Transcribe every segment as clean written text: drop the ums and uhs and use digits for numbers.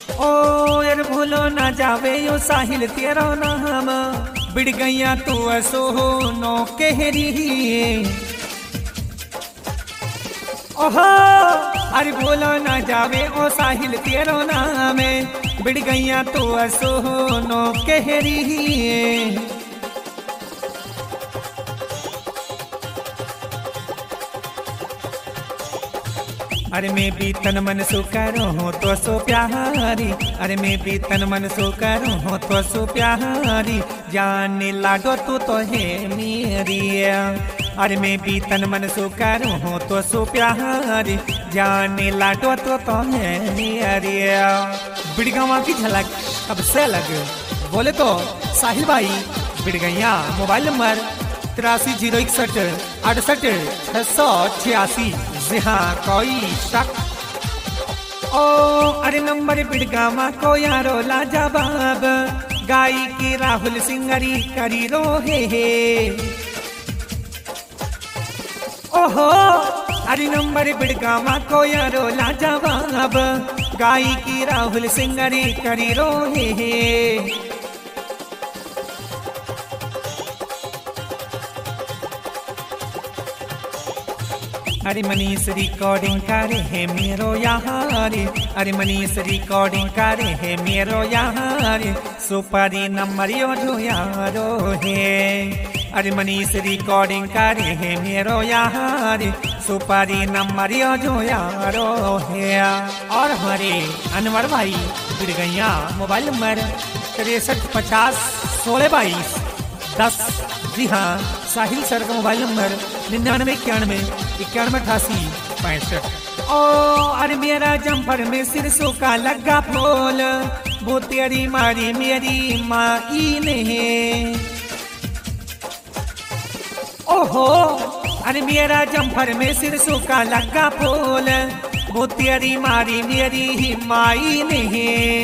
ओ यार भूलो ना जावे यो साहिल तेरा नाम, बिड़ गैया तू असो नो कहरी। ओहो अरे भूलो ना जावे ओ साहिल तेरो नाम, बिड़ गैया तू असो नो कहरी। अरे मैं भी तन मन सो करो हो तो सो प्यारी, अरे मैं भी तन मन सो करो हो तो सो प्यारी, जाने लाडो तू तो है मेरी। अरे मैं भी तन मन सो करो हो तो सो प्यारी, जाने लाडो तो है मेरी। बिड़गावा की झलक अब से लग बोले तो साहिल भाई बिड़गैया, मोबाइल नंबर 8301686686। जी हाँ कोई शक ओ अरे नंबर बिड़गामा को यारो लाजवाब, गाई की राहुल सिंगरी करी रो हे। ओहो अरे नंबर बिड़गामा को यारो लाजवाब, गाई की राहुल सिंगरी करी रो हे। अरे मनीष रिकॉर्डिंग करे है मेरो यहाँ रे, अरे मनीष रिकॉर्डिंग करे है मेरो यहाँ रे, सुपारी नंबर यो जो यारो है। अरे मनीष रिकॉर्डिंग करे है मेरो यहाँ रे, सुपारी नंबर यो जो यारो है। और हमारे अनवर भाई बिड़गैया, मोबाइल नंबर 6350162210। जी हाँ साहिल सर का मोबाइल नंबर 9991918865। ओ अरे मेरा जम्पर में सिरसों का लगा फूल, वो तेरी मारी मेरी माई ने। ओहो अरे मेरा जम्पर में सिरसों का लगा फूल, वो तेरी मारी मेरी माई ने।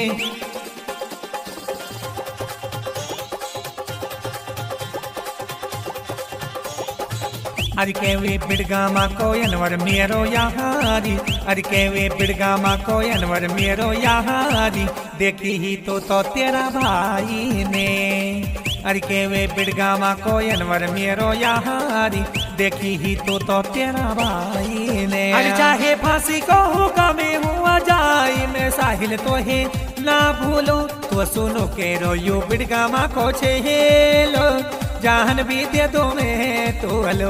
अरे के वे बिड़गामा को अनवर मेरो यहाँ, अरे के वे बिड़गामा को अनवर मेरो यहाँ, देखी ही तो तेरा भाई ने। अरे के वे बिड़गामा को अनवर मेरो यहाँ, देखी ही तो तेरा भाई ने। अरे चाहे फांसी को होगा मैं हुआ जाए, मैं साहिल तो है ना भूलो तो सुनो के रो यू बिड़गामा को छेलो, जान भी दे दो मैं तो हलो।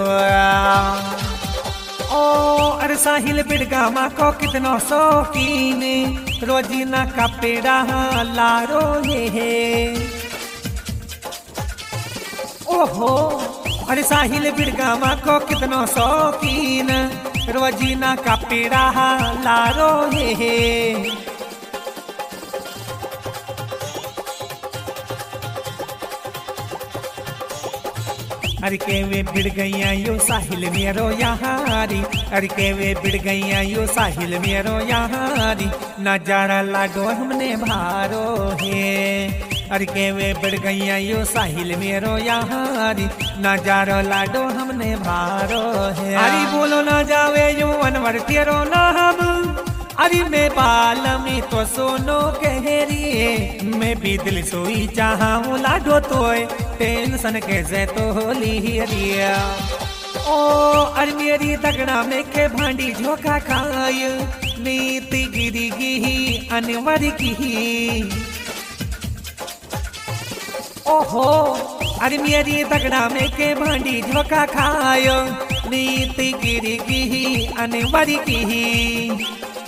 ओ अरे साहिल बिड़गामा को कितना शौकीन, रोजीना का पेड़ा लारो है। ओहो अरे साहिल बिड़गामा को कितना शौकीन, रोजीना का पेड़ा लारो है। अरे के वे बिड़ गैया यो साहिल मेरो यहाँ री, अरे के वे बिड़ गैया यो साहिल मेरो यहाँ री, नजारा लाडो हमने भारो है। अरे के वे बिड़ गैया यो साहिल मेरो यहाँ री, नजारा लाडो हमने भारो है। अरे बोलो ना जावे यो अनवर तेरो नाम, अरे मैं बालमी तो सोनो कहरी, मैं भी दिल सोई चाहूँ लाडो तो टेंशन कैसे तो लिया। ओ अरे मेरी तगड़ा में के भांडी झोंका खाय, नीति गिरी की अनवर की। ओहो अरे मेरी तगड़ा में के भांडी झोंका खाय, नीति गिरी की अनवर की।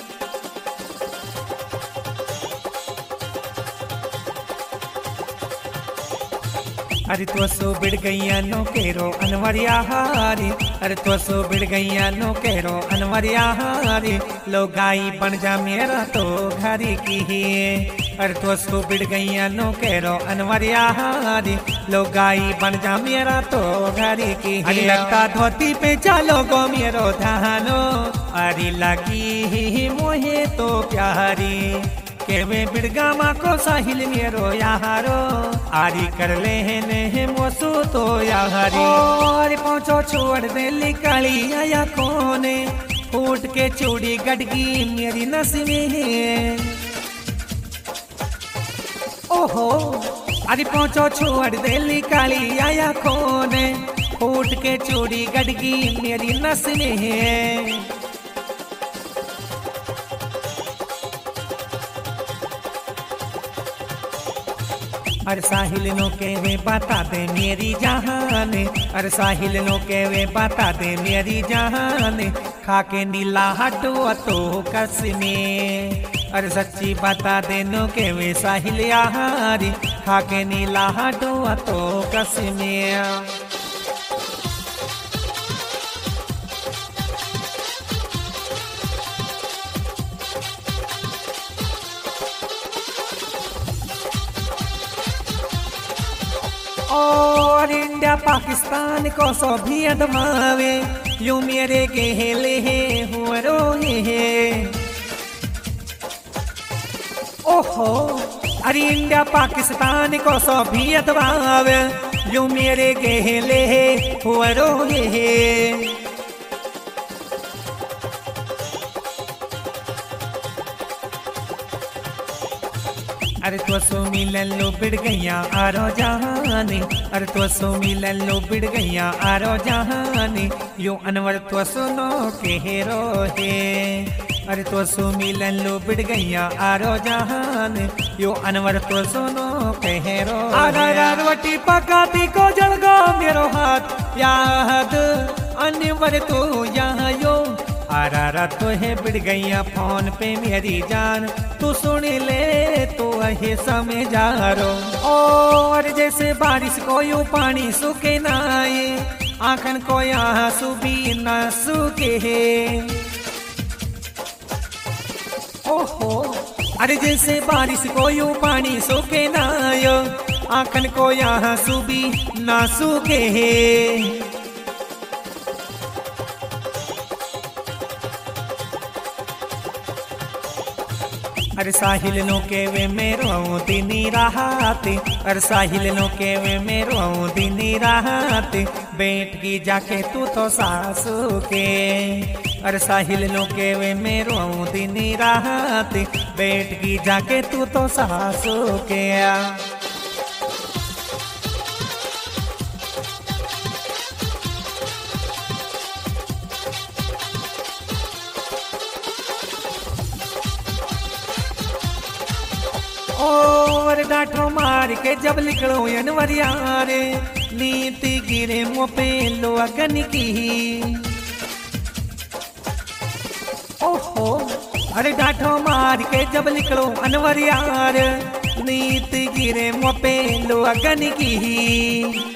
अरे तो सो बिड़ गैया नो केरो अनवरिया हारी, अरे तो सो बिड़ गैया नो केरो अनवरिया हारी, लो गाई बन जा मेरा तो घरी की। अरे तो सो बिड़ गैया नो केरो अनवरिया हारी, लो गाई बन जा मेरा तो घरी की। अरे लगता धोती पे चलो गो मेरो धानो, अरे लगी मोहे तो प्यारी, के वे बिड़गामा को साहिल मेरो यारो, आरी कर ले ने मोसू तो यारी। और पहुंचो छोड़ दे लिकाली आया कोने, फूट के चूड़ी गड़गी मेरी नस में। ओहो अरे पहुंचो छोड़ देली काली आया खोने फूट के चूड़ी गड़गी मेरी नस में है। अरे साहिल नो के वे बता दे मेरी जहान, अरे साहिल नो के वे बता दे मेरी जहान, खाके नीला हटो तो कस में। अरे सच्ची बता दे नो के वे साहिल यारी, खाके नीला हटो तो कस में। और इंडिया पाकिस्तान को सो भी अदमावे यूं मेरे गेले हुआ रोहे। ओहो अरे इंडिया पाकिस्तान को सो भी अदमावे यूं मेरे गेले हुआ रोहे। अरे तो सो मिलन लो बिड़ गैया आरो जहानी, अरे तो सो मिलन लो बिड़ गैया आरो जहानी, यो अनवर तो सुनो के हेरो है। अरे तो सो मिलन लो बिड़ गैया आरो जहान, यो अनवर तो सुनो के हेरो। आरा रोटी पकाती को जलगा मेरो हाथ याद अनवर तो यहाँ यो। आरा तो है बिड़ गैया फोन पे मेरी जान, तू सुन ले तो अहे समय जा रो। और जैसे बारिश को यू पानी सूखे ना आए, आंखन को यहाँ सुबी ना सूखे है। ओहो अरे जैसे बारिश को यू पानी सूखे ना आए, आंखन को यहाँ सुबी ना सूखे है। अरे साहिल नो के वे मेरो दिनी राहत, अरे साहिल नो के वे मेरो दिनी राहत, बैठ की जाके तू तो सासू के। अरे साहिल नो के वे मेरो दिनी राहत, बैठ की जाके तू तो सासू के। और डांठो मार के जब निकलो अनवरिया रे, नीति गिरे मुँह पे लो अगन की। ओहो अरे डांठो मार के जब निकलो अनवरिया रे, नीति गिरे मुँह पे लो अगन की।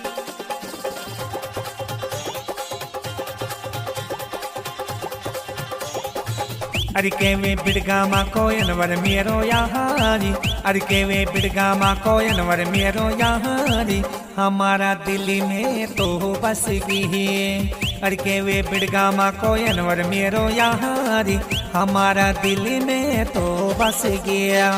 अरे के वे बिड़गामा को अनवर मेरो यारी, अरे के वे बिड़गामा को अनवर मेरो यारी, हमारा दिल्ली में तो बस गई। अरे के वे बिड़गामा को अनवर मेरो यारी, हमारा दिल्ली में तो बस गया।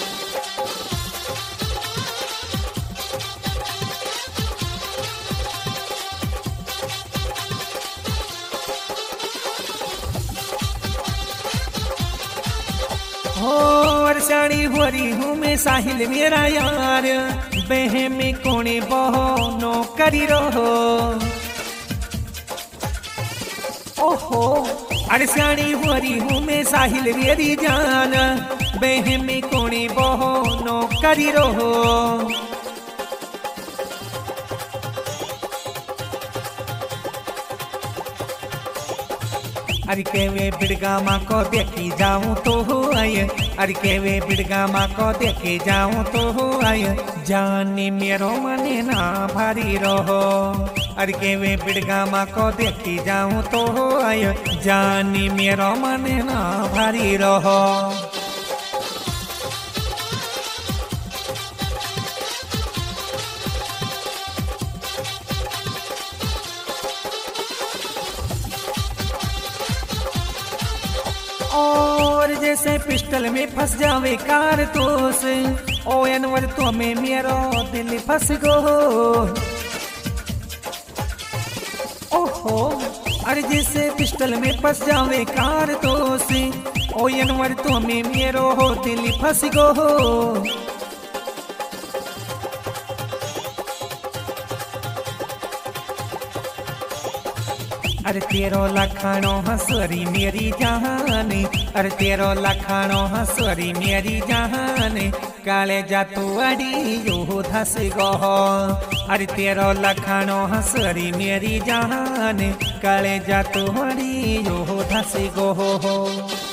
और साड़ी हुरी हूँ मैं साहिल मेरा यार, बहन में कोने बहो नो करी रहो। ओहो अरे साड़ी हुरी हूँ मैं साहिल मेरी जान, बहन में कोने बहो नो करी रहो। अरे के वे बिड़गामा को देखी जाऊं तो हो आए, अरे के वे बिड़गामा को देखी जाऊं तो हो आए, जानी मेरो मने ना भारी रहो। अरे के वे बिड़गामा को देखी जाऊं तो हो आए, जानी मेरो मने ना भारी रहो। और जैसे पिस्टल में फंस जावे कारतूस, ओ अनवर तो में मेरो दिल फंस गो। ओहो अरे जैसे पिस्टल में फंस जावे कारतूस, ओ अनवर तो में मेरो दिल फंस गो। अरे तेरो लखानो हंसरी मेरी जान, अरे तेरो लखानो हंसरी मेरी जान, काले जातू अड़ी यो धस गो। अरे तेरो लखानो हंसरी मेरी जान, काले जातू अड़ी यो धस गो।